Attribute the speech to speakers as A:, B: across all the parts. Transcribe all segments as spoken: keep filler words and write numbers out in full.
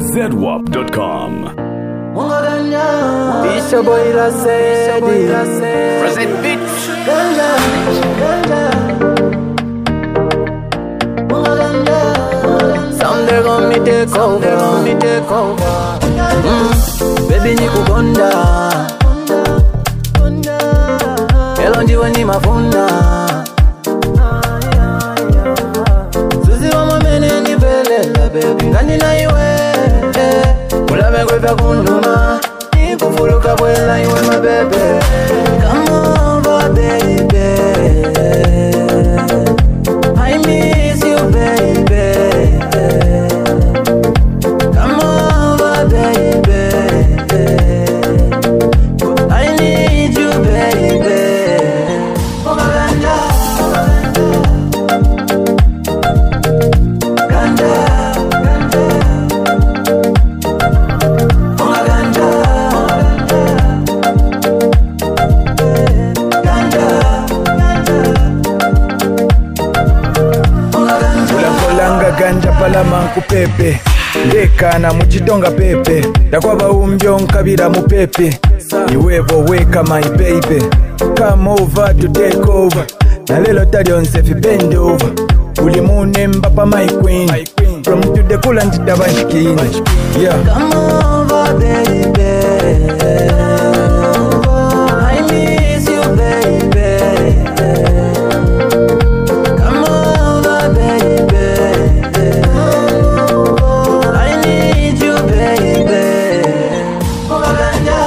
A: Z W A P dot com.
B: It's your boy Rasedi.
C: Present bitch.
B: Ganja, ganja. Someday gon' me take over, gon' me take over. Mm. Baby nikukonda, hello ndiwe ni mafunda. Suzi wa mwamene ni belela baby, ngani na iwe ulabe kwevya kunduma, nikufuluka bwela iwe mabebe. Come over baby, I miss you baby. Come over baby, I need you baby. Oh my ganja, ganja, ganja. Oh my ganja, ganja,
D: ulakolanga ganja palama kupepe ndekana muchitonga pepe ndakwaba umbyo nkabira mupepe iwevo weka my baby come over to take over na lelo talionse fi bend over uli mune mbapa my queen from today kula nditabanshikini yeah.
B: come over baby, I miss you baby. Come over baby, I need you baby. Oh ganja,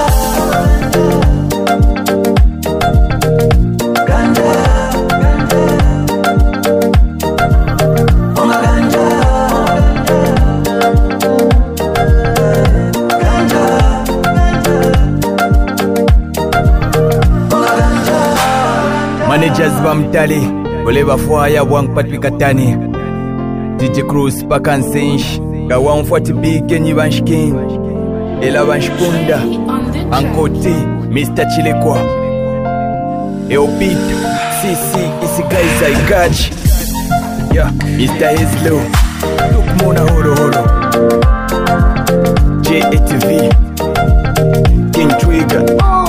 B: ganja, ganja. Oh ganja, ganja, ganja.
D: Managers bamtali oleba fwaya bwankupatwikatani D J Cruz pakansensh gawamfuati big enyi banshkin ela banshkunda ankoti Mister Chilekwa Eopito C C isi guys I got you. Yeah, Mister Hezlo look mona holo holo J A T V King Trigger